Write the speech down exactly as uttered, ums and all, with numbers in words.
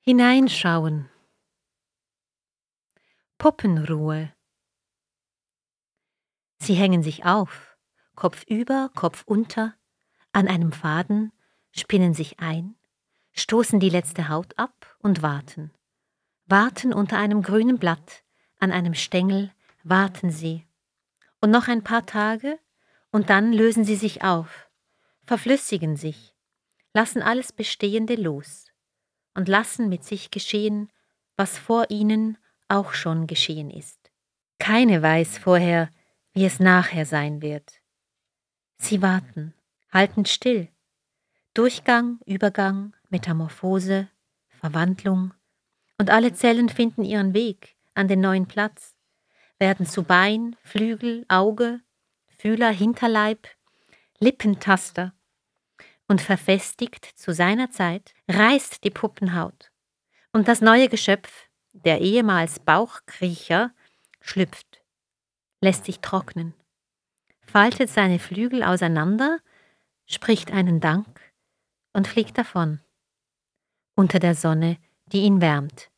Hineinschauen. Puppenruhe. Sie hängen sich auf, Kopf über, Kopf unter, an einem Faden, spinnen sich ein, stoßen die letzte Haut ab und warten. Warten unter einem grünen Blatt, an einem Stängel, warten sie. Und noch ein paar Tage, und dann lösen sie sich auf, verflüssigen sich, lassen alles Bestehende los und lassen mit sich geschehen, was vor ihnen auch schon geschehen ist. Keine weiß vorher, wie es nachher sein wird. Sie warten, halten still. Durchgang, Übergang, Metamorphose, Verwandlung. Und alle Zellen finden ihren Weg an den neuen Platz, werden zu Bein, Flügel, Auge, Fühler, Hinterleib, Lippentaster. Und verfestigt zu seiner Zeit reißt die Puppenhaut. Und das neue Geschöpf, der ehemals Bauchkriecher, schlüpft, lässt sich trocknen, faltet seine Flügel auseinander, spricht einen Dank und fliegt davon, unter der Sonne, die ihn wärmt.